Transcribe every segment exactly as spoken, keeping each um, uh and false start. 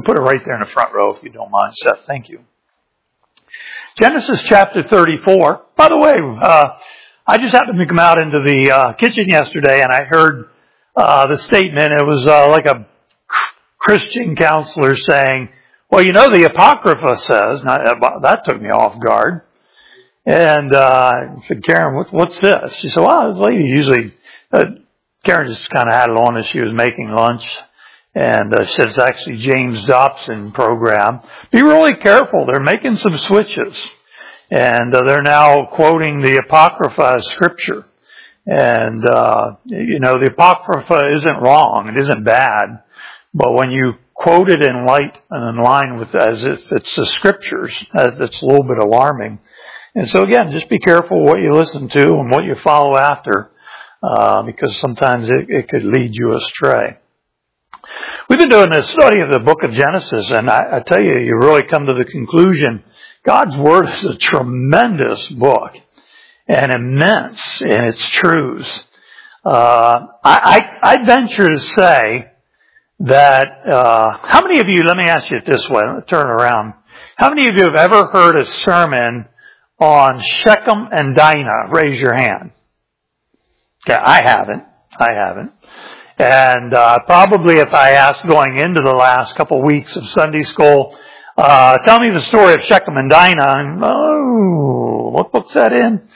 put it right there in the front row if you don't mind, Seth. Thank you. Genesis chapter thirty-four. By the way, uh, I just happened to come out into the uh, kitchen yesterday and I heard uh, the statement. It was uh, like a Christian counselor saying, well, you know, the Apocrypha says, now, that took me off guard. And uh, I said, Karen, what, what's this? She said, well, this lady usually, uh, Karen just kind of had it on as she was making lunch. And uh, she said it's actually James Dobson program. Be really careful. They're making some switches. And uh, they're now quoting the Apocrypha as scripture. And, uh, you know, the Apocrypha isn't wrong. It isn't bad. But when you quote it in light and in line with as if it's the scriptures, that's a little bit alarming. And so again, just be careful what you listen to and what you follow after, uh, because sometimes it, it could lead you astray. We've been doing a study of the book of Genesis, and I, I tell you, you really come to the conclusion, God's Word is a tremendous book and immense in its truths. Uh, I, I, I venture to say that, uh, how many of you, let me ask you it this way, let me turn around. How many of you have ever heard a sermon on Shechem and Dinah? Raise your hand. Okay, I haven't. I haven't. And uh, probably if I asked going into the last couple of weeks of Sunday school, uh, tell me the story of Shechem and Dinah, and oh, what book's that in?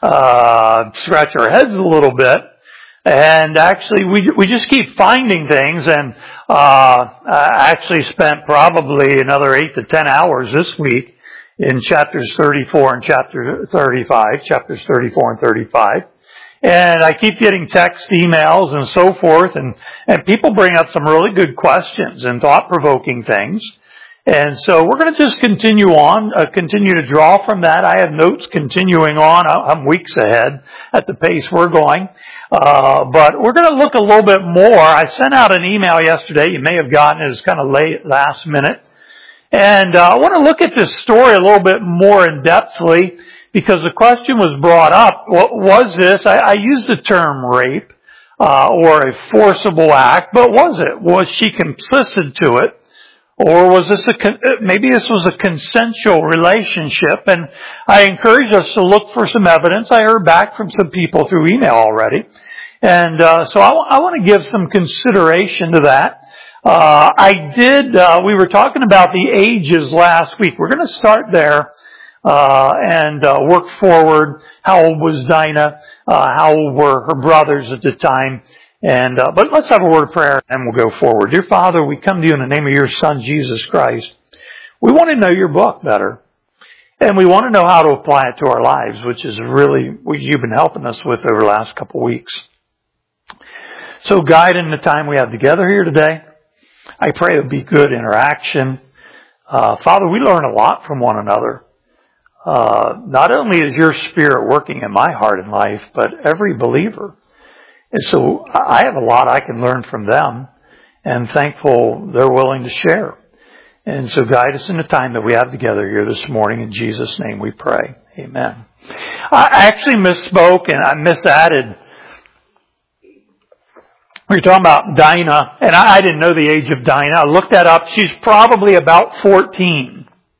Uh, scratch our heads a little bit. And actually, we we just keep finding things, and uh, I actually spent probably another eight to ten hours this week in chapters thirty-four and chapter thirty-five, chapters thirty-four and thirty-five. And I keep getting text, emails, and so forth, and, and people bring up some really good questions and thought-provoking things. And so we're going to just continue on, uh, continue to draw from that. I have notes continuing on. I'm weeks ahead at the pace we're going. Uh, but we're going to look a little bit more. I sent out an email yesterday. You may have gotten it. It's kind of late, last minute. And uh, I want to look at this story a little bit more in-depthly, because the question was brought up, what was this? I, I used the term rape, uh, or a forcible act, but was it? Was she complicit to it? Or was this a, maybe this was a consensual relationship? And I encourage us to look for some evidence. I heard back from some people through email already. And, uh, so I, I want to give some consideration to that. Uh, I did, uh, we were talking about the ages last week. We're going to start there. Uh, and, uh, work forward. How old was Dinah? Uh, how old were her brothers at the time? And, uh, but let's have a word of prayer and we'll go forward. Dear Father, we come to you in the name of your Son, Jesus Christ. We want to know your book better. And we want to know how to apply it to our lives, which is really what you've been helping us with over the last couple of weeks. So guide in the time we have together here today. I pray it'll be good interaction. Uh, Father, we learn a lot from one another. Uh, not only is your Spirit working in my heart and life, but every believer. And so I have a lot I can learn from them, and thankful they're willing to share. And so guide us in the time that we have together here this morning. In Jesus' name we pray. Amen. I actually misspoke and I misadded. We were talking about Dinah, and I didn't know the age of Dinah. I looked that up. She's probably about fourteen.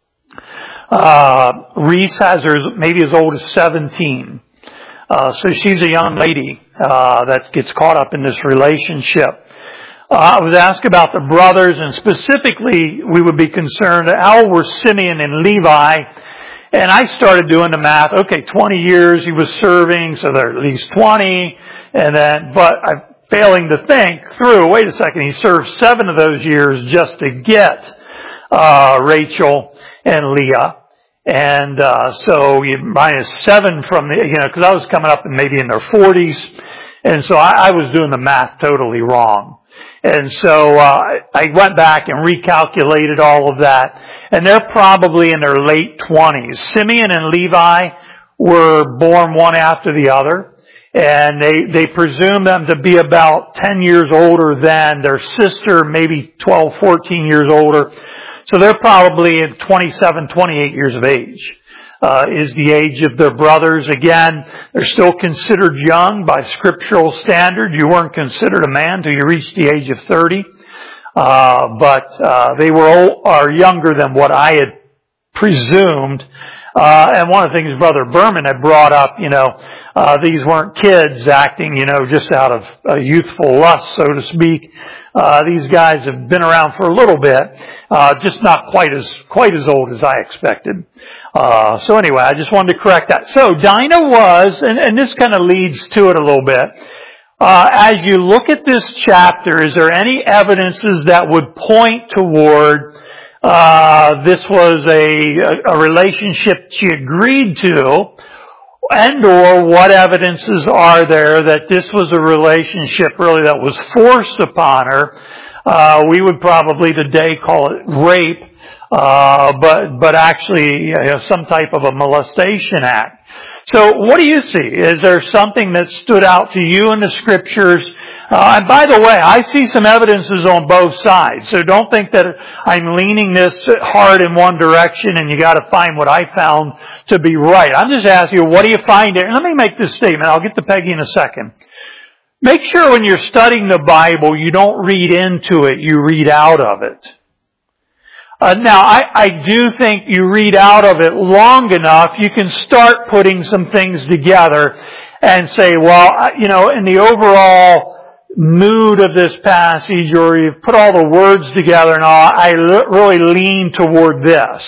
Uh, Reese has her maybe as old as seventeen. Uh, so she's a young lady, uh, that gets caught up in this relationship. Uh, I was asked about the brothers, and specifically we would be concerned, how old were Simeon and Levi? And I started doing the math. Okay, twenty years he was serving, so they're at least twenty. And then, but I'm failing to think through, wait a second, he served seven of those years just to get, uh, Rachel and Leah. And, uh, so you minus seven from the, you know, cause I was coming up in maybe in their forties. And so I, I was doing the math totally wrong. And so, uh, I went back and recalculated all of that. And they're probably in their late twenties. Simeon and Levi were born one after the other. And they, they presume them to be about ten years older than their sister, maybe twelve, fourteen years older. So they're probably in twenty-seven, twenty-eight years of age, uh, is the age of their brothers. Again, they're still considered young by scriptural standard. You weren't considered a man till you reached the age of thirty. Uh, but, uh, they were old, are younger than what I had presumed. Uh, and one of the things Brother Berman had brought up, you know, uh, these weren't kids acting, you know, just out of uh, youthful lust, so to speak. Uh, these guys have been around for a little bit, uh, just not quite as, quite as old as I expected. Uh, so anyway, I just wanted to correct that. So Dinah was, and, and this kind of leads to it a little bit. Uh, as you look at this chapter, is there any evidences that would point toward uh, this was a, a relationship she agreed to, and or what evidences are there that this was a relationship really that was forced upon her? Uh, we would probably today call it rape, uh, but but actually you know, some type of a molestation act. So what do you see? Is there something that stood out to you in the scriptures? Uh, and by the way, I see some evidences on both sides. So don't think that I'm leaning this hard in one direction and you got to find what I found to be right. I'm just asking you, what do you find there? And let me make this statement. I'll get to Peggy in a second. Make sure when you're studying the Bible, you don't read into it, you read out of it. Uh, now, I, I do think you read out of it long enough, you can start putting some things together and say, well, you know, in the overall mood of this passage, or you put all the words together and all, I really lean toward this.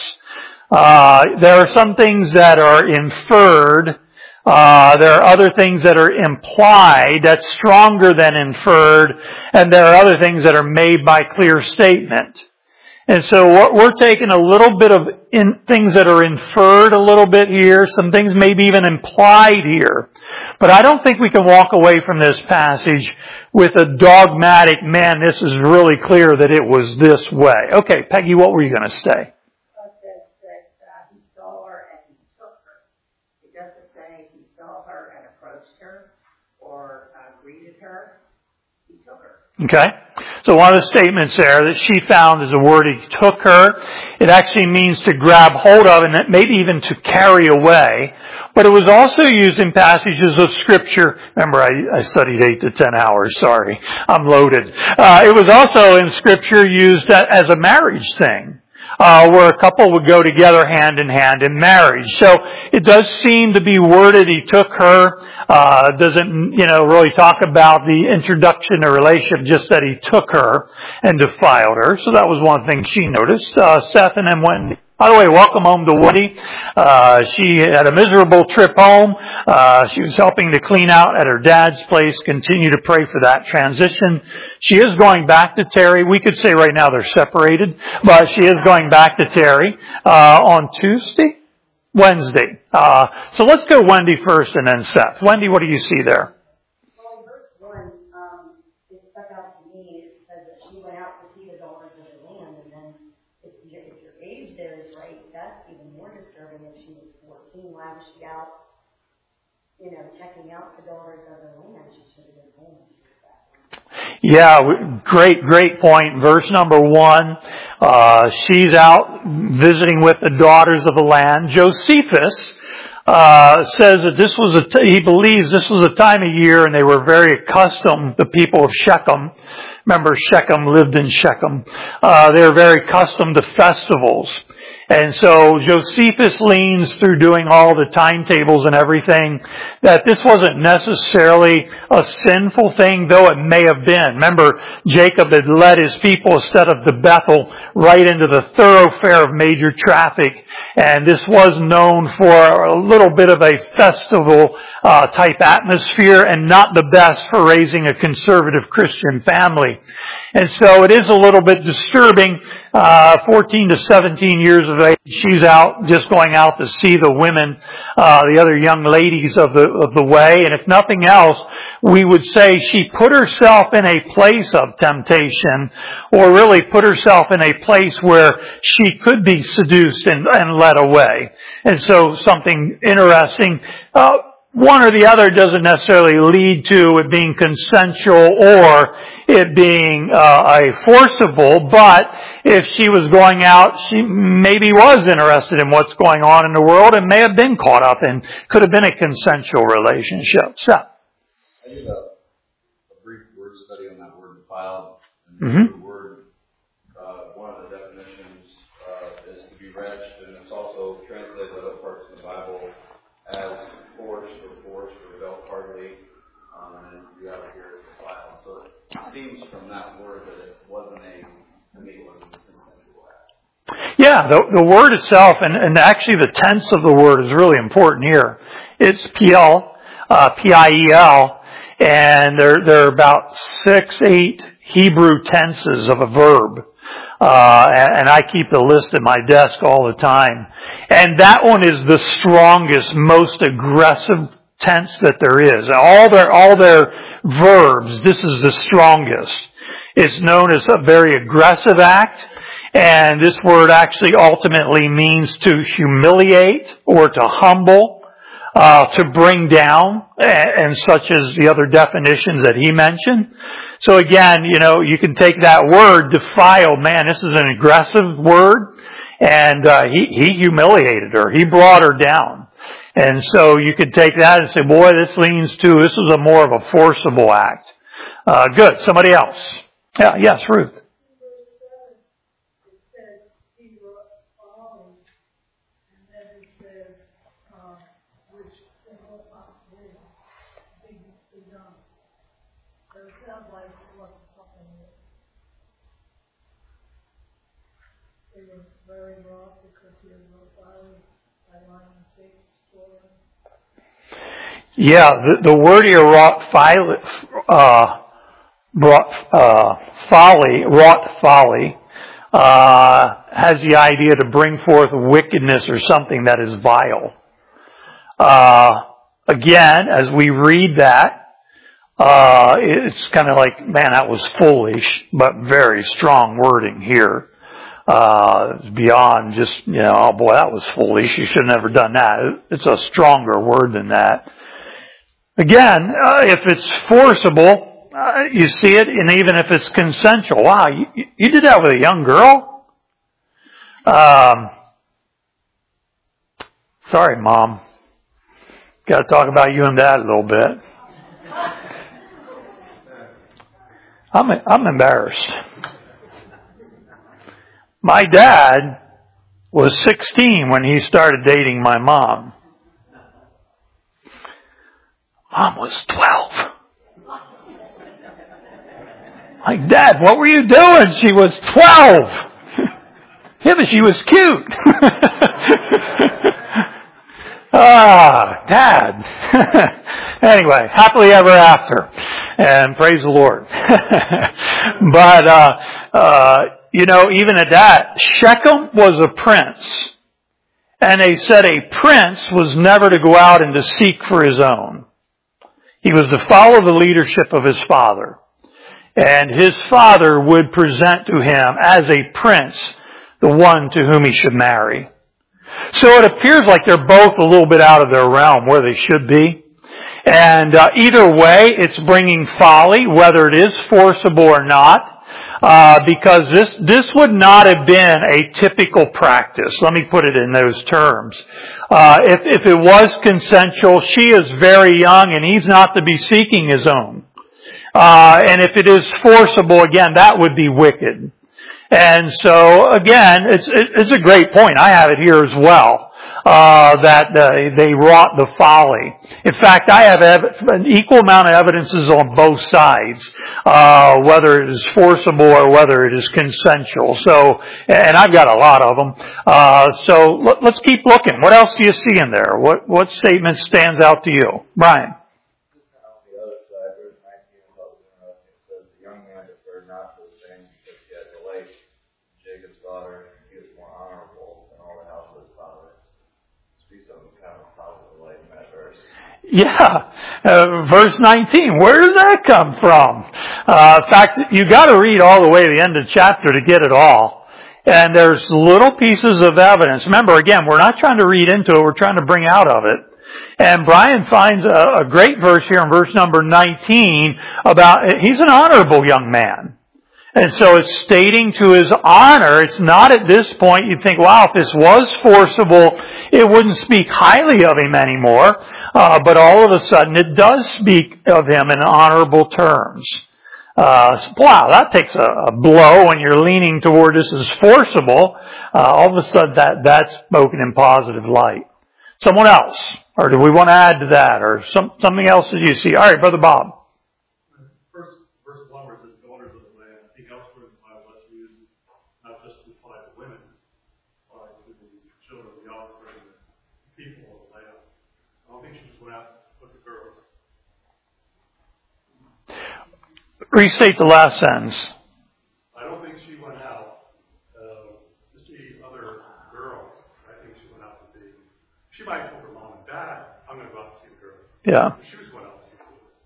Uh, there are some things that are inferred. Uh, there are other things that are implied, that's stronger than inferred, and there are other things that are made by clear statement. And so what we're taking a little bit of in, things that are inferred a little bit here, some things maybe even implied here. But I don't think we can walk away from this passage with a dogmatic, man, this is really clear that it was this way. Okay, Peggy, what were you going to say? That, that uh, he saw her and he took her. It doesn't say he saw her and approached her or uh, greeted her. He took her. Okay. So one of the statements there that she found is a word, he took her. It actually means to grab hold of and maybe even to carry away. But it was also used in passages of Scripture. Remember, I, I studied eight to ten hours. Sorry. I'm loaded. Uh, it was also in Scripture used as a marriage thing. Uh, where a couple would go together hand in hand in marriage. So it does seem to be worded, he took her, uh, doesn't, you know, really talk about the introduction to relationship, just that he took her and defiled her. So that was one thing she noticed. Uh, Seth and then Wendy. By the way, welcome home to Woody. Uh, she had a miserable trip home. Uh, she was helping to clean out at her dad's place. Continue to pray for that transition. She is going back to Terry. We could say right now they're separated, but she is going back to Terry, uh, on Tuesday? Wednesday. Uh, so let's go Wendy first and then Seth. Wendy, what do you see there? Well, in verse one, um, it stuck out to me. It says that she went out to see the daughters of the land, and then if your, if your age there is right, that's even more disturbing. If she was fourteen, why was she out, you know, checking out the daughters of the land? She should have been home. Yeah, great, great point. Verse number one, uh, she's out visiting with the daughters of the land. Josephus, uh, says that this was a, t- he believes this was a time of year and they were very accustomed, the people of Shechem. Remember, Shechem lived in Shechem. Uh, they were very accustomed to festivals. And so Josephus leans through doing all the timetables and everything that this wasn't necessarily a sinful thing, though it may have been. Remember, Jacob had led his people instead of to Bethel right into the thoroughfare of major traffic. And this was known for a little bit of a festival uh, type atmosphere and not the best for raising a conservative Christian family. And so it is a little bit disturbing. Uh, fourteen to seventeen years of age, she's out, just going out to see the women, uh, the other young ladies of the, of the way. And if nothing else, we would say she put herself in a place of temptation, or really put herself in a place where she could be seduced and, and led away. And so something interesting, uh, one or the other doesn't necessarily lead to it being consensual or it being uh, a forcible, but if she was going out, she maybe was interested in what's going on in the world and may have been caught up in, could have been a consensual relationship. So, I did a, a brief word study on that word defiled, and mm-hmm. the word wretched, and it's also translated in other parts of the Bible as forced or forced or dealt hardly, um, and then you have it here as defiled. So it seems from that word that it wasn't a, to me, it wasn't a consensual act. Yeah, the, the word itself, and, and actually the tense of the word is really important here. It's P L, uh, P I E L, and there, there are about six, eight Hebrew tenses of a verb. Uh, and, and I keep the list at my desk all the time. And that one is the strongest, most aggressive tense that there is. All their, all their verbs, this is the strongest. It's known as a very aggressive act. And this word actually ultimately means to humiliate or to humble, uh, to bring down, and, and such as the other definitions that he mentioned. So again, you know, you can take that word, defile, man, this is an aggressive word, and uh, he, he humiliated her. He brought her down. And so you could take that and say, boy, this leans to, this is a more of a forcible act. Uh, good. Somebody else. Yeah, yes, Ruth. Yeah, the, the word here, wrought folly, uh, brought, uh, folly, wrought folly, uh, has the idea to bring forth wickedness or something that is vile. Uh, again, as we read that, uh, it's kind of like, man, that was foolish, but very strong wording here. Uh, it's beyond just, you know, oh boy, that was foolish. You should have never done that. It's a stronger word than that. Again, uh, if it's forcible, uh, you see it, and even if it's consensual. Wow, you, you did that with a young girl? Um, sorry, Mom. Got to talk about you and Dad a little bit. I'm I'm embarrassed. My dad was sixteen when he started dating my mom. Mom was twelve. Like, Dad, what were you doing? She was twelve. Yeah, but she was cute. Ah, Dad. Anyway, happily ever after. And praise the Lord. But, uh, uh, you know, even at that, Shechem was a prince. And they said a prince was never to go out and to seek for his own. He was to follow the leadership of his father. And his father would present to him as a prince the one to whom he should marry. So it appears like they're both a little bit out of their realm where they should be. And uh, either way, it's bringing folly, whether it is forcible or not. Uh, because this, this would not have been a typical practice. Let me put it in those terms. Uh, if, if it was consensual, she is very young and he's not to be seeking his own. Uh, and if it is forcible, again, that would be wicked. And so, again, it's, it's a great point. I have it here as well. Uh, that uh, they wrought the folly. In fact, I have ev- an equal amount of evidences on both sides, uh, whether it is forcible or whether it is consensual. So, and I've got a lot of them. Uh, so let, let's keep looking. What else do you see in there? What what statement stands out to you, Brian? Yeah, uh, verse nineteen. Where does that come from? Uh, in fact, you got to read all the way to the end of the chapter to get it all. And there's little pieces of evidence. Remember, again, we're not trying to read into it. We're trying to bring out of it. And Brian finds a, a great verse here in verse number nineteen about he's an honorable young man. And so it's stating to his honor. It's not at this point you'd think, wow, if this was forcible, it wouldn't speak highly of him anymore. Uh, but all of a sudden it does speak of him in honorable terms. Uh, so, wow, that takes a, a blow when you're leaning toward this is forcible. Uh, all of a sudden that, that's spoken in positive light. Someone else? Or do we want to add to that? Or some, something else that you see? All right, Brother Bob. First, verse one where it says daughters of the land. I think elsewhere in the Bible that's used not just to apply to women, but to the children of the offspring, the people of the land. I don't think she just went out and looked at girls. Restate the last sentence. I don't think she went out uh, to see other girls. I think she went out to see. She might have told her mom and dad, "I'm going to go out to see the girls." Yeah. She was going out to see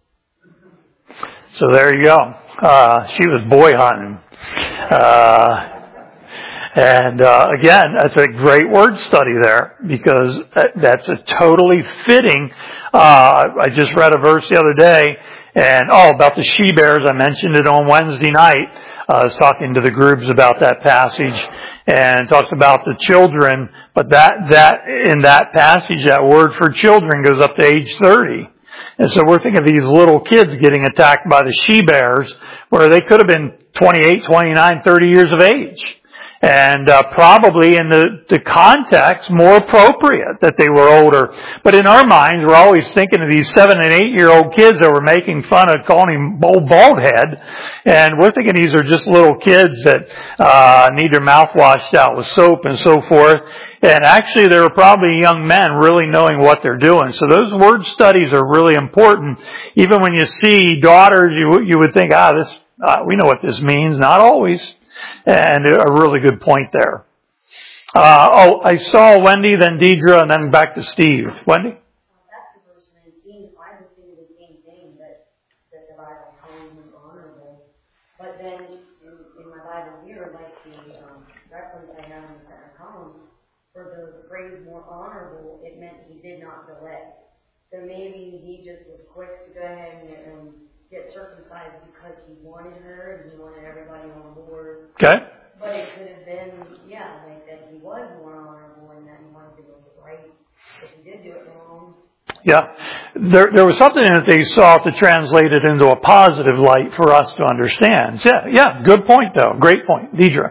the girls. So there you go. Uh, she was boy hunting. Uh, and, uh, again, that's a great word study there because that's a totally fitting, uh, I just read a verse the other day and, oh, about the she-bears. I mentioned it on Wednesday night. Uh, I was talking to the groups about that passage and talks about the children, but that, that, in that passage, that word for children goes up to age thirty. And so we're thinking of these little kids getting attacked by the she-bears where they could have been twenty-eight, twenty-nine, thirty years of age. And uh, probably in the, the context, more appropriate that they were older. But in our minds, we're always thinking of these seven and eight-year-old kids that were making fun of calling him old bald head. And we're thinking these are just little kids that uh need their mouth washed out with soap and so forth. And actually, they were probably young men really knowing what they're doing. So those word studies are really important. Even when you see daughters, you you would think, ah, this uh, we know what this means. Not always. And a really good point there. Uh, oh, I saw Wendy, then Deidre, and then back to Steve. Wendy? Back to verse nineteen, I would think the same thing, that, that the Bible calls him honorable. But then in, in my Bible here, like the um, reference I have in the second column, for the phrase more honorable, it meant he did not delay. So maybe he just was quick to go ahead and, and get circumcised because he wanted her and he wanted everybody on board. Okay. But it could have been, yeah, like that he was more honorable and that he wanted to go get right. If he did do it wrong. Yeah. There, there was something that they saw to translate it into a positive light for us to understand. Yeah, yeah, good point though. Great point. Deidre.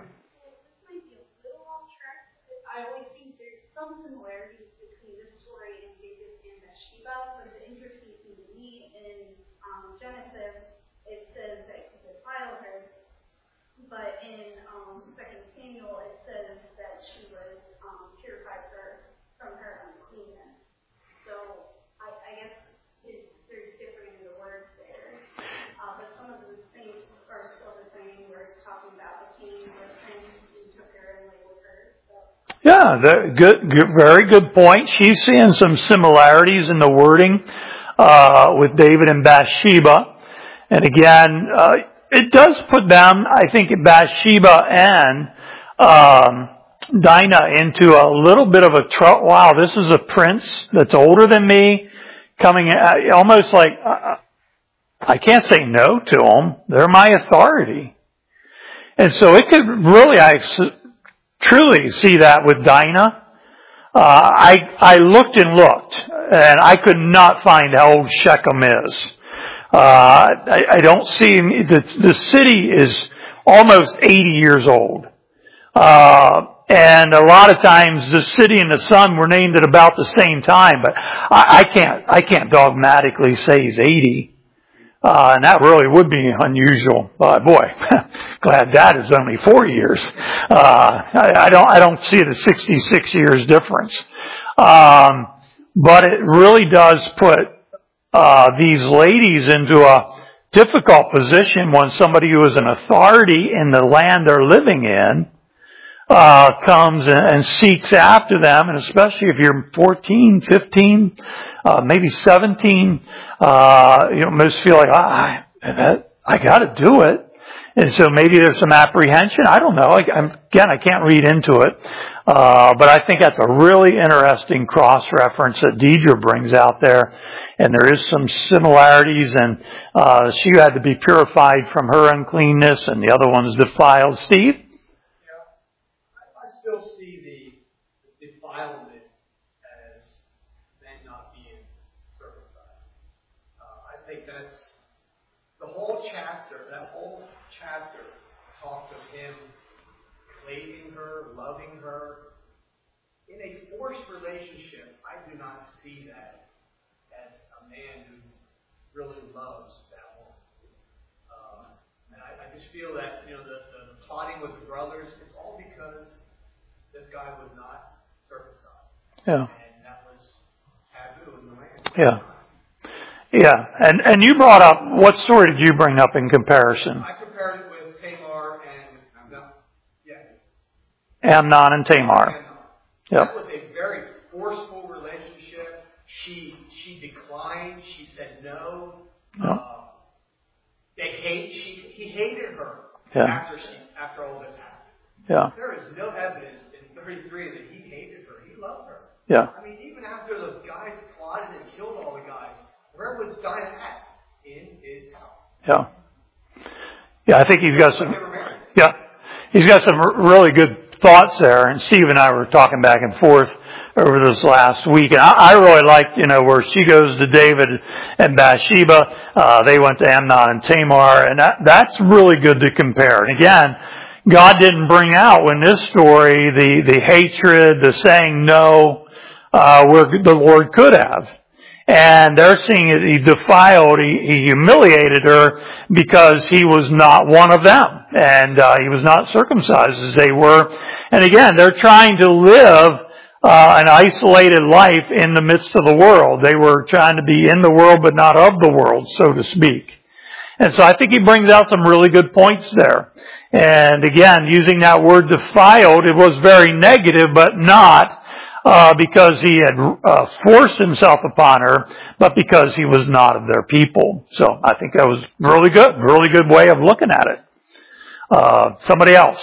But in um, Second Samuel, it says that she was um, purified for, from her uncleanness. So I, I guess it, there's different in the words there. Uh, but some of the things are still the same, where it's talking about the king, the prince who took her and lay with her. So. Yeah, the, good, good, very good point. She's seeing some similarities in the wording uh, with David and Bathsheba. And again, uh, it does put them, I think, Bathsheba and um, Dinah into a little bit of a trouble. Wow, this is a prince that's older than me, coming at, almost like uh, I can't say no to them. They're my authority, and so it could really, I truly see that with Dinah. Uh, I I looked and looked, and I could not find how old Shechem is. Uh, I, I don't see, the, the city is almost eighty years old. Uh, and a lot of times the city and the son were named at about the same time, but I, I can't, I can't dogmatically say he's eighty. Uh, and that really would be unusual. Uh, boy, glad that is only four years. Uh, I, I don't, I don't see the sixty-six years difference. Um, but it really does put Uh, these ladies into a difficult position when somebody who is an authority in the land they're living in uh, comes and, and seeks after them, and especially if you're fourteen, fifteen, uh, maybe seventeen, uh, you know, most feel like, ah, I, I got to do it. And so maybe there's some apprehension. I don't know. I, I'm, again, I can't read into it. Uh, but I think that's a really interesting cross-reference that Deidre brings out there. And there is some similarities. And uh, she had to be purified from her uncleanness and the other one's defiled. Steve? Yeah. I, I still see the, the defilement as men not being circumcised. Uh, I think that's the whole chapter, that whole chapter talks of him claiming her, loving her. In a forced relationship, I do not see that as a man who really loves that woman. Um, and I, I just feel that, you know, the, the plotting with the brothers, it's all because this guy was not circumcised. Yeah. And that was taboo in the land. Yeah. Yeah. And and you brought up, what story did you bring up in comparison? I compared it with Tamar and Amnon. Yeah. Amnon and Tamar. Amnon. Yep. That was a very forceful relationship. She she declined. She said no. Yep. Uh, they hate. She he hated her Yeah. after she after all this happened. Yeah. There is no evidence in thirty-three that he hated her. He loved her. Yeah. I mean, even after the guys plotted and killed all the guys, where was Dinah at? In his house. Yeah. Yeah, I think he's got some, They were married. yeah, he's got some r- really good thoughts there. And Steve and I were talking back and forth over this last week. And I, I really liked, you know, where she goes to David and Bathsheba. Uh, they went to Amnon and Tamar. And that, that's really good to compare. And again, God didn't bring out in this story the, the hatred, the saying no, uh, where the Lord could have. And they're seeing it, he defiled, he, he humiliated her because he was not one of them. And uh, he was not circumcised as they were. And again, they're trying to live uh, an isolated life in the midst of the world. They were trying to be in the world but not of the world, so to speak. And so I think he brings out some really good points there. And again, using that word defiled, it was very negative, but not Uh, because he had uh, forced himself upon her, but because he was not of their people. So I think that was really good, really good way of looking at it. Uh, somebody else?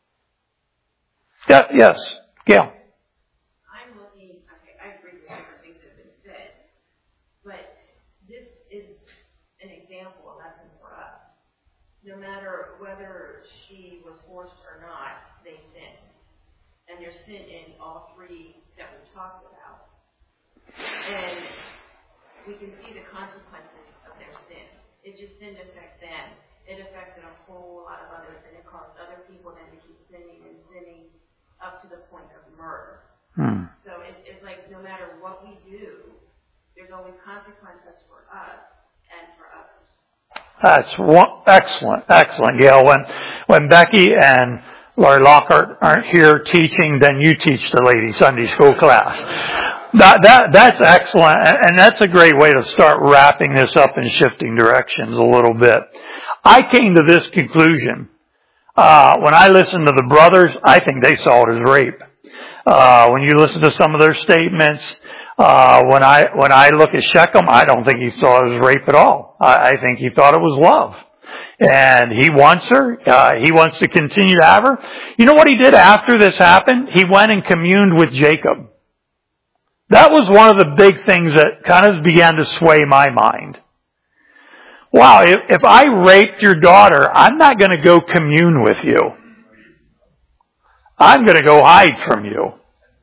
Yeah, yes, Gail. I'm looking, okay, I agree with different things that have been said, but this is an example, a lesson for us. No matter whether she was forced or not, they sinned. And there's sin in all three that we talked about. And we can see the consequences of their sin. It just didn't affect them. It affected a whole lot of others, and it caused other people then to keep sinning and sinning up to the point of murder. Hmm. So it, it's like no matter what we do, there's always consequences for us and for others. That's one, excellent, excellent, Gail. When, when Becky and Laurie Lockhart aren't here teaching, then you teach the lady Sunday school class. That, that, that's excellent, and that's a great way to start wrapping this up and shifting directions a little bit. I came to this conclusion. Uh, when I listened to the brothers, I think they saw it as rape. Uh, when you listen to some of their statements, uh, when I, when I look at Shechem, I don't think he saw it as rape at all. I, I think he thought it was love. And he wants her. Uh, he wants to continue to have her. You know what he did after this happened? He went and communed with Jacob. That was one of the big things that kind of began to sway my mind. Wow, if, if I raped your daughter, I'm not going to go commune with you. I'm going to go hide from you.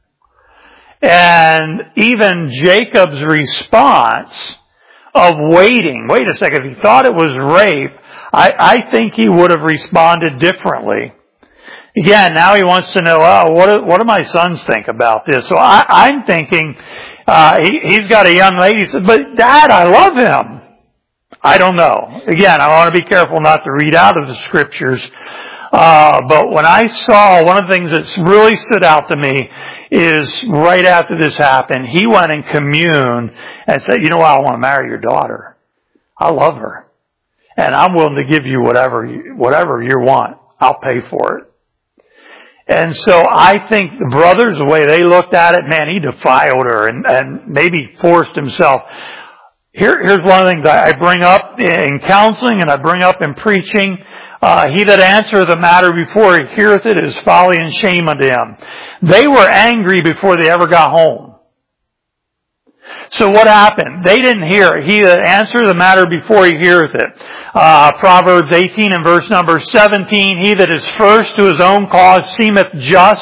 And even Jacob's response of waiting, wait a second, if he thought it was rape, I, I think he would have responded differently. Again, now he wants to know, oh, what do, what do my sons think about this? So I, I'm thinking, uh, he, he's got a young lady. He says, but Dad, I love him. I don't know. Again, I want to be careful not to read out of the scriptures. Uh, but when I saw, one of the things that's really stood out to me is right after this happened, he went and communed and said, you know what, I want to marry your daughter. I love her. And I'm willing to give you whatever you, whatever you want. I'll pay for it. And so I think the brothers, the way they looked at it, man, he defiled her and, and maybe forced himself. Here, here's one of the things I bring up in counseling and I bring up in preaching. Uh, he that answereth the matter before he heareth it is folly and shame unto him. They were angry before they ever got home. So what happened? They didn't hear it. He that answereth the matter before he heareth it. Uh, Proverbs eighteen and verse number seventeen, he that is first to his own cause seemeth just,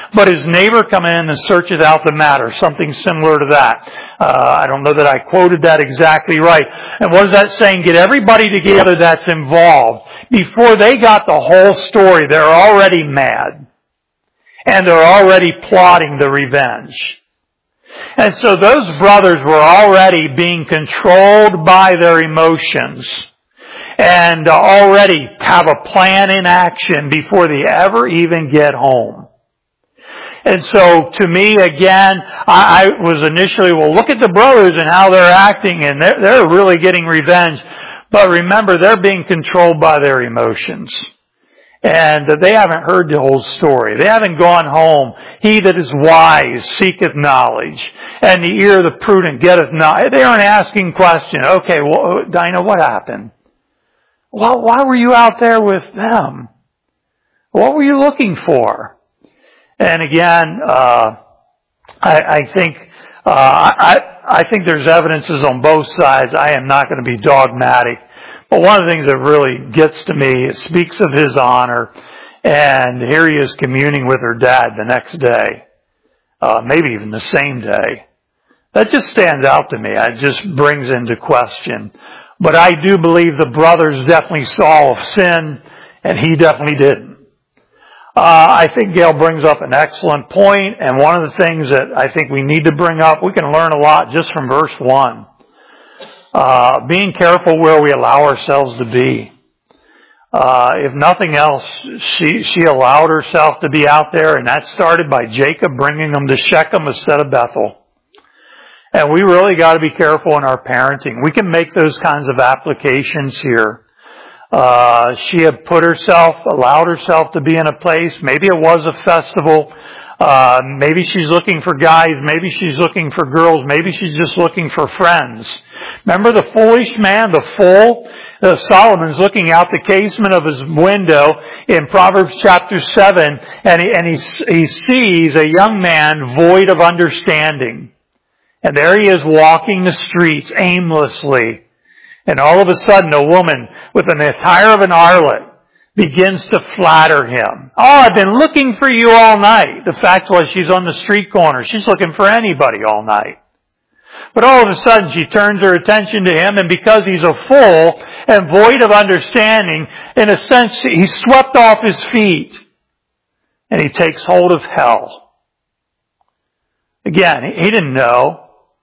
but his neighbor come in and searcheth out the matter. Something similar to that. Uh, I don't know that I quoted that exactly right. And what is that saying? Get everybody together that's involved. Before they got the whole story, they're already mad. And they're already plotting the revenge. And so those brothers were already being controlled by their emotions. And already have a plan in action before they ever even get home. And so to me, again, I, I was initially, well, look at the brothers and how they're acting, and they're, they're really getting revenge. But remember, they're being controlled by their emotions. And they haven't heard the whole story. They haven't gone home. He that is wise seeketh knowledge, and the ear of the prudent getteth knowledge. They aren't asking questions. Okay, well, Dinah, what happened? Well, why were you out there with them? What were you looking for? And again, uh, I, I think uh, I, I think there's evidences on both sides. I am not going to be dogmatic. But one of the things that really gets to me, it speaks of his honor. And here he is communing with her dad the next day. Uh, maybe even the same day. That just stands out to me. It just brings into question. But I do believe the brothers definitely saw sin, and he definitely didn't. Uh, I think Gail brings up an excellent point, and one of the things that I think we need to bring up, we can learn a lot just from verse one. Uh, being careful where we allow ourselves to be. Uh, if nothing else, she, she allowed herself to be out there, and that started by Jacob bringing them to Shechem instead of Bethel. And we really got to be careful in our parenting. We can make those kinds of applications here. Uh, she had put herself, allowed herself to be in a place. Maybe it was a festival. Uh, maybe she's looking for guys. Maybe she's looking for girls. Maybe she's just looking for friends. Remember the foolish man, the fool? Uh, Solomon's looking out the casement of his window in Proverbs chapter seven, and he, and he, he sees a young man void of understanding. And there he is walking the streets aimlessly. And all of a sudden a woman with an attire of an harlot begins to flatter him. Oh, I've been looking for you all night. The fact was she's on the street corner. She's looking for anybody all night. But all of a sudden she turns her attention to him, and because he's a fool and void of understanding, in a sense he's swept off his feet. And he takes hold of hell. Again, he didn't know.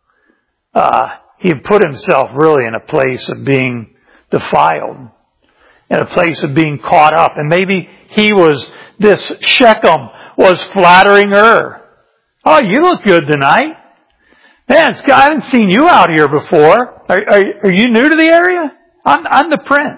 Uh, he had put himself really in a place of being defiled. In a place of being caught up. And maybe he was, this Shechem was flattering her. Oh, you look good tonight. Man, I haven't seen you out here before. Are, are, are you new to the area? I'm, I'm the prince.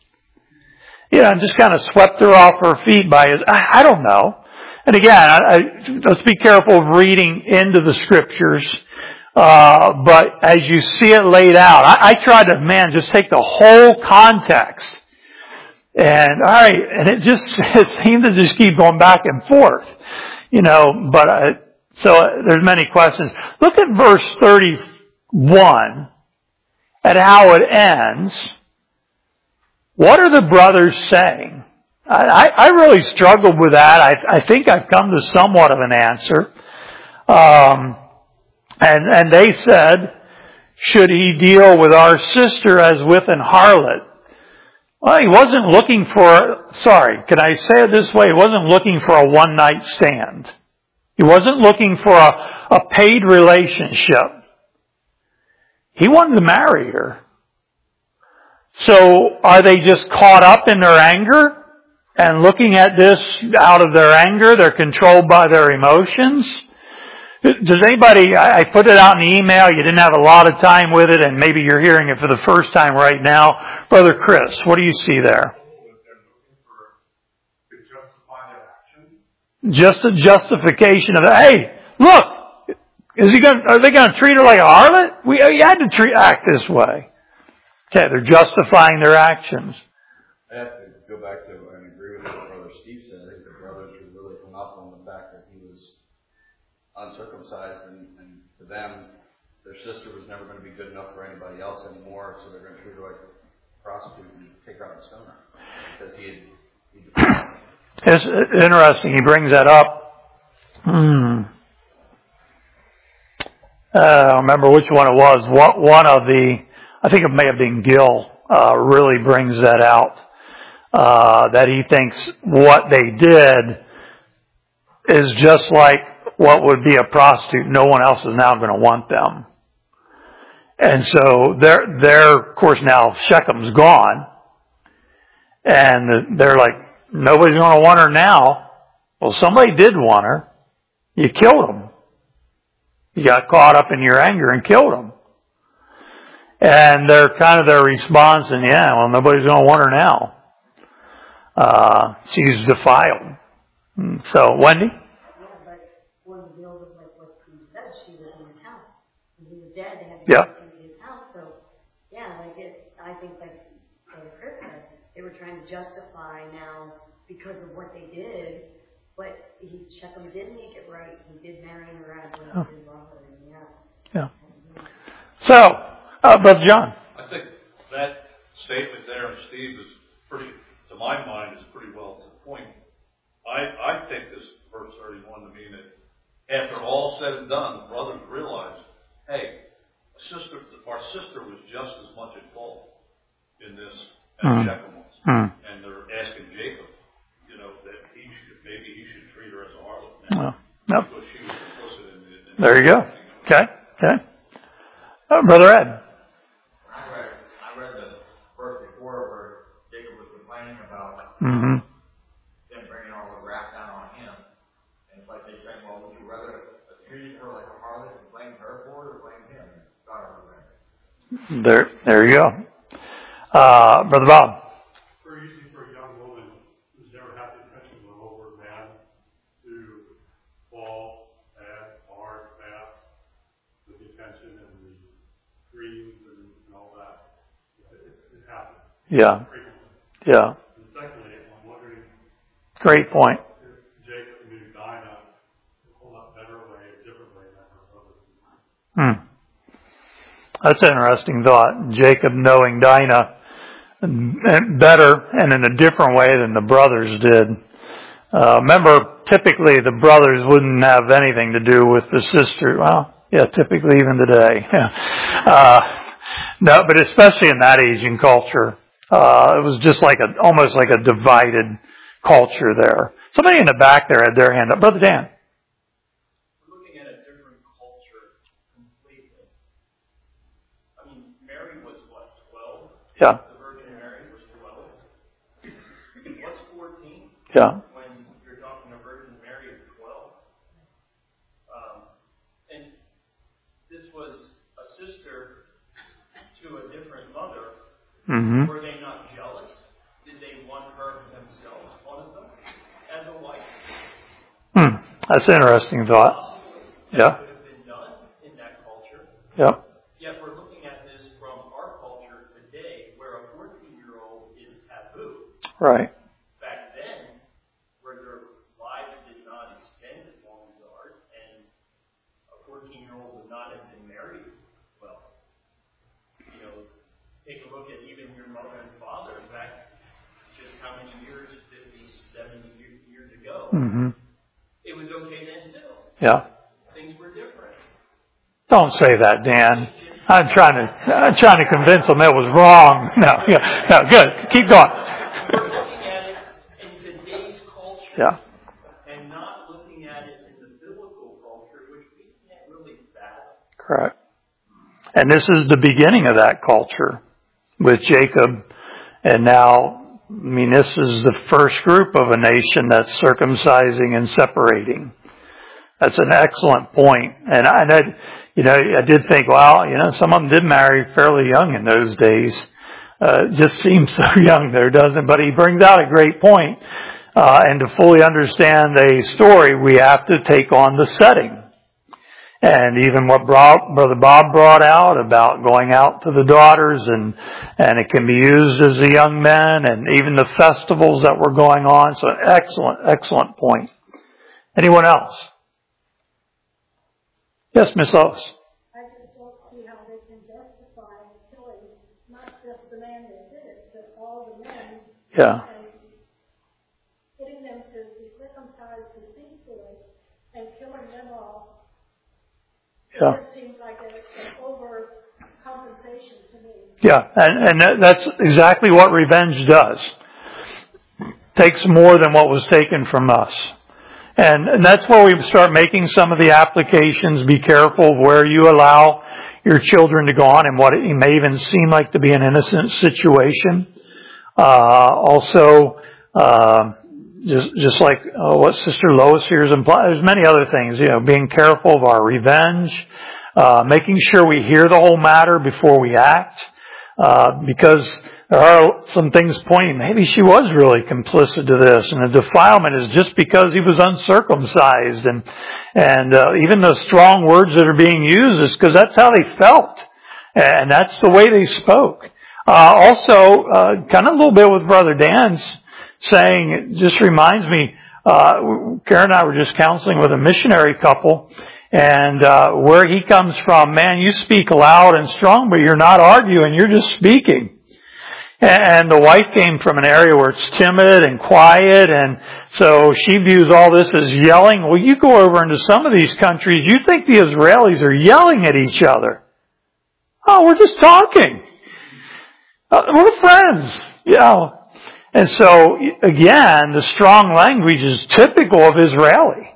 You know, just kind of swept her off her feet by his, I, I don't know. And again, I, I, let's be careful of reading into the scriptures. Uh, but as you see it laid out, I, I tried to, man, just take the whole context. And, alright, and it just, it seemed to just keep going back and forth. You know, but, uh, so uh, there's many questions. Look at verse thirty-one, at how it ends. What are the brothers saying? I, I, I really struggled with that. I, I think I've come to somewhat of an answer. Um, and, and they said, should he deal with our sister as with an harlot? Well, he wasn't looking for, sorry, can I say it this way? He wasn't looking for a one-night stand. He wasn't looking for a, a paid relationship. He wanted to marry her. So are they just caught up in their anger and looking at this out of their anger? They're controlled by their emotions. Does anybody, I put it out in the email, you didn't have a lot of time with it, and maybe you're hearing it for the first time right now. Brother Chris, what do you see there? Just a justification of, hey, look, is he going? Are they going to treat her like a harlot? We, we had to treat, act this way. Okay, they're justifying their actions. I have to go back to and agree with what Brother Steve said. I think the brothers were really hung up on the fact that he was uncircumcised, and, and to them, their sister was never going to be good enough for anybody else anymore, so they're going to treat her like a prostitute and take her out and stone her because he had. He It's interesting. He brings that up. Hmm. Uh, I don't remember which one it was. One, one of the, I think it may have been Gil, uh, really brings that out. Uh, that he thinks what they did is just like what would be a prostitute. No one else is now going to want them. And so they're, they're, of course now Shechem's gone. And they're like, nobody's going to want her now. Well, somebody did want her. You killed them. You got caught up in your anger and killed them. And they're kind of their response, and yeah, well, nobody's going to want her now. Uh, she's defiled. So, Wendy? Yeah, but one of the deals was like what Cruz said, she was in his house. When he was dead, they had to Yep. go to his house. So, yeah, like it, I think like uh, Chris said, they were trying to justify now because of what they did. But he, Shechem did make it right. He did marry her as well. He did love her. And yeah. Yeah. So, uh, Brother John. I think that statement there, and Steve, is pretty, to my mind, is pretty well to the point. I, I take this verse thirty-one to mean that after all said and done, the brothers realized, hey, a sister, our sister was just as much at fault in this as Mm. Shechem was. Mm. And they're asking Jacob, you know, that he should, maybe he should treat her as a harlot now. Well, no. Because she was complicit in, in, in There you go. Okay. Okay. Uh, Brother Ed. I read, I read the verse before where Jacob was complaining about Mm-hmm. them bringing all the wrath down on him. And it's like they saying, well, would you rather treat her like a harlot and blame her for it or blame him? God, There, there you go. Uh, Brother Bob. Very easy for a young woman who's never had the attention of an older man to fall bad, hard, fast, with the attention and the dreams and, and all that. It, it happens. Yeah. Frequently. Yeah. And secondly, I'm wondering Great point. if Jacob knew Dinah a whole lot better way, a different way than her brother. Hmm. That's an interesting thought. Jacob knowing Dinah better and in a different way than the brothers did. Uh, remember, typically the brothers wouldn't have anything to do with the sister. Well, yeah, typically even today. uh, no, but especially in that age and culture, uh, it was just like a, almost like a divided culture there. Somebody in the back there had their hand up. Brother Dan. We're looking at a different culture completely. I mean, Mary was what, twelve? Yeah. The Virgin Mary was twelve. What's fourteen? Yeah. When you're talking to Virgin Mary of twelve. Um, and this was a sister to a different mother. Mm-hmm. Were they not jealous? Did they want her themselves, one of them, as a wife? Hmm. That's an interesting thought. Possibly. Yeah. That could have been done in that culture. Yeah. Yet we're looking at this from our culture today, where a fourteen-year-old is taboo. Right. Back then, where their lives did not extend as long as ours, and a fourteen-year-old would not have been married. Well, you know, take a look at even your mother and father back just how many years, fifty, seventy years ago. Mm-hmm. It was okay then too. Yeah. Things were different. Don't say that, Dan. I'm trying to, I'm trying to convince them it was wrong. No, yeah, no, good. Keep going. We're looking at it in today's culture. Yeah. And not looking at it in the biblical culture, which we can't really fathom. Correct. And this is the beginning of that culture with Jacob. And now, I mean, this is the first group of a nation that's circumcising and separating. That's an excellent point. And I, and I, you know, I did think, well, you know, some of them did marry fairly young in those days. Uh, it just seems so young there, doesn't it? But he brings out a great point. Uh, and to fully understand a story, we have to take on the setting. And even what Brother Bob brought out about going out to the daughters, and and it can be used as the young men, and even the festivals that were going on. So excellent, excellent point. Anyone else? Yes, Miss Lois. I just don't see how they can justify killing not just the man that did it, but all the men. Yeah. And getting them to be circumcised deceitfully and and killing them all. Yeah. It just seems like an overcompensation to me. Yeah, and, and that- that's exactly what revenge does. Takes more than what was taken from us. And, and that's where we start making some of the applications. Be careful of where you allow your children to go on and what it may even seem like to be an innocent situation. Uh, also, uh, just, just like uh, what Sister Lois here is implied, there's many other things, you know, being careful of our revenge, uh, making sure we hear the whole matter before we act, uh, because there are some things pointing, maybe she was really complicit to this, and the defilement is just because he was uncircumcised, and and uh, even the strong words that are being used is because that's how they felt, and that's the way they spoke. Uh, also, uh, kind of a little bit with Brother Dan's saying, it just reminds me, uh, Karen and I were just counseling with a missionary couple, and uh, where he comes from, man, you speak loud and strong, but you're not arguing, you're just speaking. And the wife came from an area where it's timid and quiet, and so she views all this as yelling. Well, you go over into some of these countries, you think the Israelis are yelling at each other. Oh, we're just talking. Uh, we're friends. You know. And so, again, the strong language is typical of Israeli.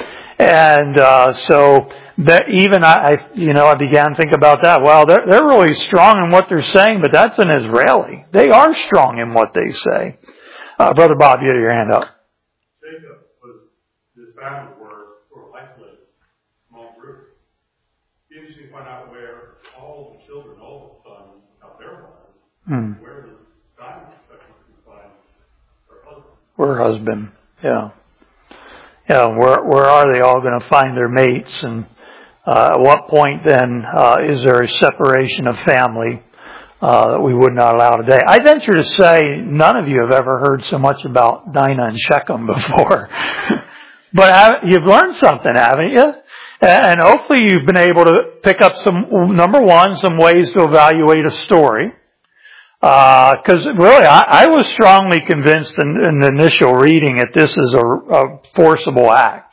And uh, so... That even I, you know, I began to think about that. Well, they're, they're really strong in what they're saying, but that's an Israeli. They are strong in what they say. Uh, Brother Bob, you had your hand up. Jacob was, his family were sort of isolated, small group. It's interesting to find out where all the children, all the sons, how their lives, Hmm. where does Dinah expect to find her husband? Her husband, yeah. Yeah, where, where are they all going to find their mates? And Uh, at what point then uh, is there a separation of family uh, that we would not allow today? I venture to say none of you have ever heard so much about Dinah and Shechem before. But have, you've learned something, haven't you? And hopefully you've been able to pick up some, number one, some ways to evaluate a story. Because uh, really, I, I was strongly convinced in, in the initial reading that this is a, a forcible act.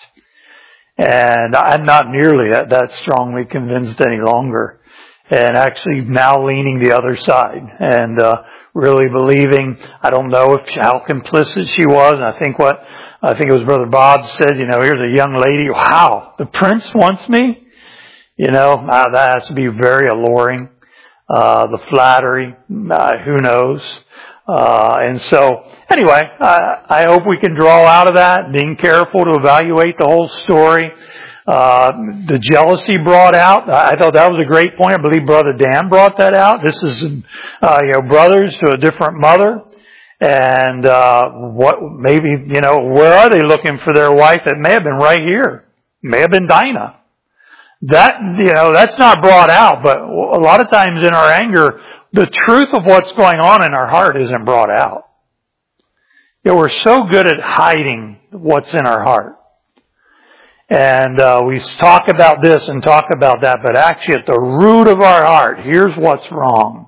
And I'm not nearly that, that strongly convinced any longer. And actually now leaning the other side. And uh really believing, I don't know if how complicit she was. And I think what, I think it was Brother Bob said, you know, here's a young lady. Wow, the prince wants me? You know, uh, that has to be very alluring. Uh the flattery, uh, who knows? Uh, and so, anyway, I, I hope we can draw out of that, being careful to evaluate the whole story. Uh, the jealousy brought out, I thought that was a great point. I believe Brother Dan brought that out. This is, uh, you know, brothers to a different mother. And, uh, what, maybe, you know, where are they looking for their wife? It may have been right here. It may have been Dinah. That, you know, that's not brought out, but a lot of times in our anger, the truth of what's going on in our heart isn't brought out. You know, we're so good at hiding what's in our heart. And uh, we talk about this and talk about that, but actually at the root of our heart, here's what's wrong.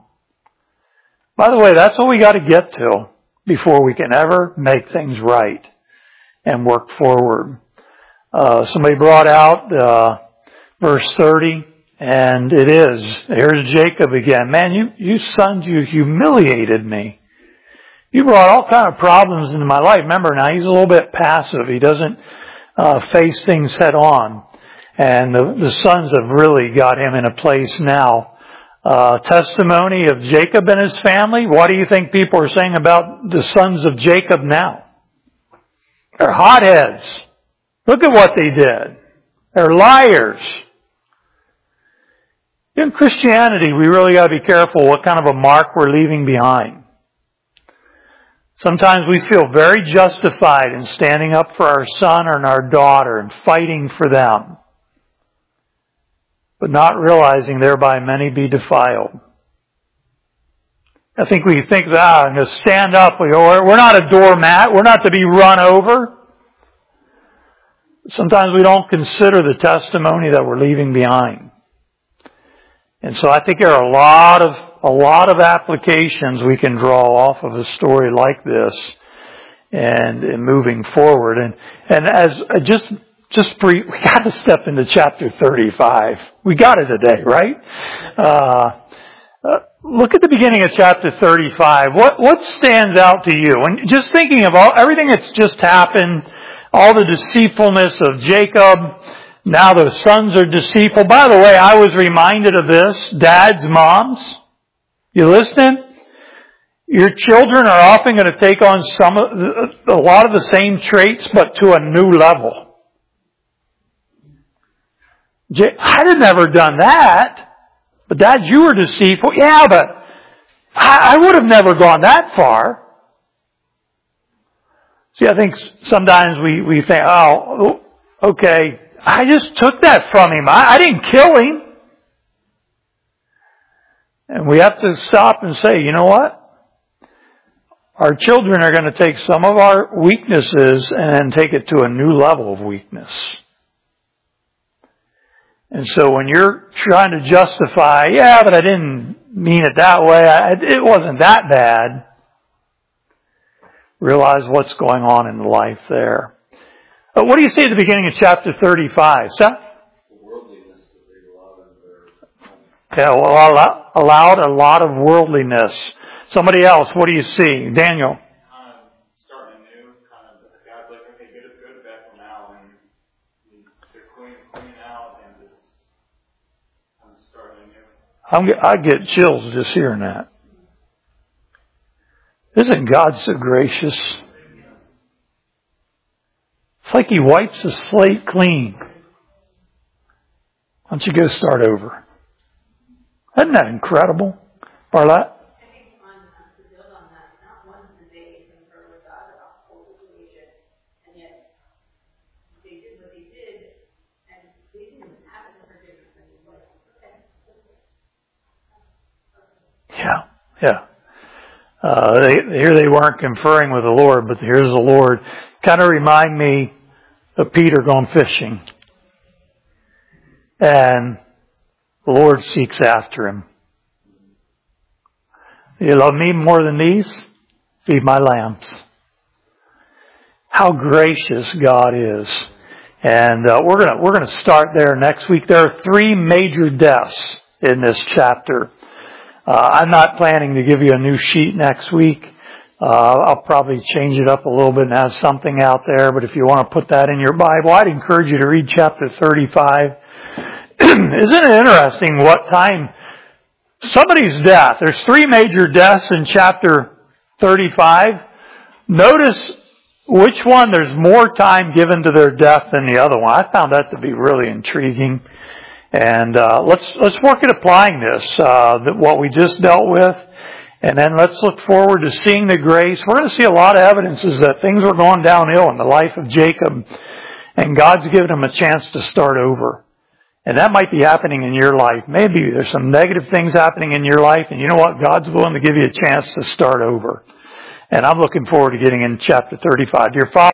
By the way, that's what we got to get to before we can ever make things right and work forward. Uh, somebody brought out uh, verse thirty. And it is. Here's Jacob again. Man, you, you sons, you humiliated me. You brought all kind of problems into my life. Remember, now he's a little bit passive. He doesn't uh, face things head on. And the, the sons have really got him in a place now. Uh, testimony of Jacob and his family. What do you think people are saying about the sons of Jacob now? They're hotheads. Look at what they did. They're liars. In Christianity, we really got to be careful what kind of a mark we're leaving behind. Sometimes we feel very justified in standing up for our son or our daughter and fighting for them, but not realizing thereby many be defiled. I think we think that ah, I'm going to stand up. We go, we're not a doormat. We're not to be run over. Sometimes we don't consider the testimony that we're leaving behind. And so I think there are a lot of a lot of applications we can draw off of a story like this, and, and moving forward. And and as just just brief, we got to step into chapter thirty-five. We got it today, right? Uh, uh, look at the beginning of chapter thirty-five. What, what stands out to you? And just thinking of all, everything that's just happened, all the deceitfulness of Jacob, now the sons are deceitful. By the way, I was reminded of this. Dads, moms, you listening? Your children are often going to take on some, a lot of the same traits, but to a new level. I'd have never done that. But Dad, you were deceitful. Yeah, but I, I would have never gone that far. See, I think sometimes we, we think, oh, okay, I just took that from him. I, I didn't kill him. And we have to stop and say, you know what? Our children are going to take some of our weaknesses and take it to a new level of weakness. And so when you're trying to justify, yeah, but I didn't mean it that way, I, it wasn't that bad, realize what's going on in life there. Uh, what do you see at the beginning of chapter thirty-five? Seth? Worldliness that they allowed in their Yeah, well, allow- allowed a lot of worldliness. Somebody else, what do you see? Daniel? Kind of starting anew, kind of, God's like, okay, good is good, bad for now, and they're clean, clean out, and just, I'm starting anew. I'm, I get chills just hearing that. Isn't God so gracious? It's like He wipes the slate clean. Why don't you go start over? Isn't that incredible, Barlett? Yeah, yeah. Uh, they, here they weren't conferring with the Lord, but here's the Lord. Kind of remind me of Peter going fishing. And the Lord seeks after him. You love me more than these? Feed my lambs. How gracious God is. And uh, we're gonna we're gonna start there next week. There are three major deaths in this chapter. Uh, I'm not planning to give you a new sheet next week. Uh, I'll probably change it up a little bit and have something out there. But if you want to put that in your Bible, I'd encourage you to read chapter thirty-five. Isn't it interesting what time somebody's death? There's three major deaths in chapter thirty-five. Notice which one there's more time given to their death than the other one. I found that to be really intriguing. And uh, let's let's work at applying this, uh, that what we just dealt with, and then let's look forward to seeing the grace. We're going to see a lot of evidences that things were going downhill in the life of Jacob, and God's given him a chance to start over. And that might be happening in your life. Maybe there's some negative things happening in your life, and you know what? God's willing to give you a chance to start over. And I'm looking forward to getting in chapter thirty-five. Dear Father,